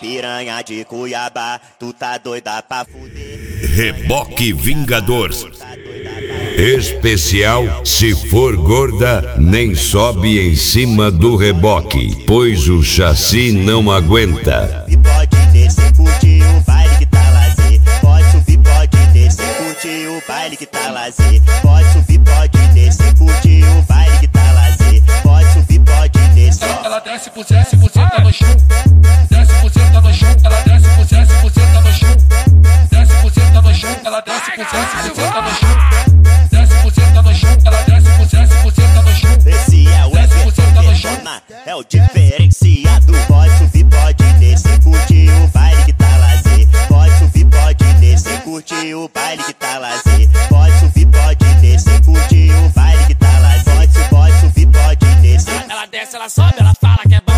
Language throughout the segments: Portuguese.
piranha de Cuiabá, tu tá doida pra fuder. Reboque Vingador. Especial, se for gorda, nem sobe em cima do reboque, pois o chassi não aguenta. E pode descer, curtir o baile que tá lazer. Pode subir, pode descer, curtir o baile que tá lazer. Pode subir, pode descer, curtir o baile que tá lazer. Pode subir, pode descer. Ela desce por 10% no chão. Desce por 10% no chão. Ela desce por 10% no chão. Desce por 10% no chão. Ela desce por 10% no chão. Desce por 10% no chão. Ela desce por 10% no chão. Esse é o Everton, é o diferenciado. Pode subir, pode descer, curtir o baile que tá lazer. Pode subir, pode descer, curtir o baile que tá lazer. Pode subir, pode descer, curtir o baile que tá lazer. Pode subir, pode descer. Ela desce, ela sobe, ela fala que é bom.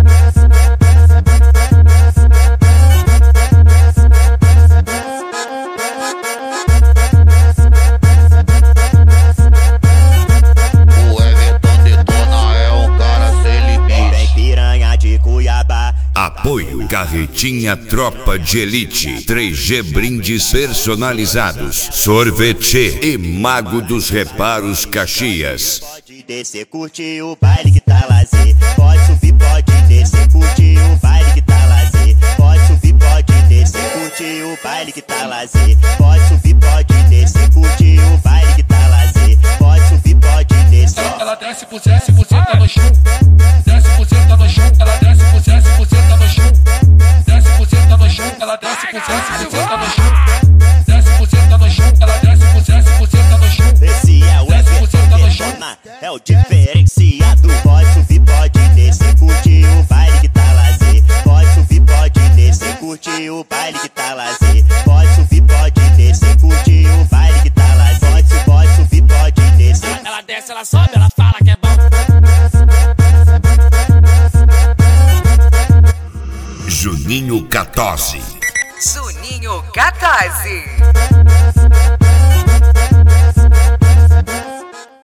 Apoio Carretinha Tropa de Elite, 3G brindes personalizados, Sorvete e Mago dos Reparos Caxias. Pode descer, curtir o baile que tá lazer. Pode subir, pode descer, curtir o baile que tá lazer. Pode subir, pode descer, curtir o baile que tá lazer. Pode subir, pode descer, curtir o baile que tá lazer. Pode subir, pode descer. Ela desce por 10% no chão. Desce por 10% no chão. Ela desce por 10% no chão. Desce por 10% no chão. Ela desce por 10% no chão. Desce por 10% no chão. Ela desce por 10% no chão. Esse é o Everton, é o diferenciado. Pode subir, pode descer, curtir o baile que tá lazer. Pode subir, pode descer, curtir o baile que tá lazer. Pode subir, pode descer, curtir o baile que tá lazer. Pode subir, pode descer. Ela desce, ela sobe, ela fala que é bom. Juninho 14. Juninho 14.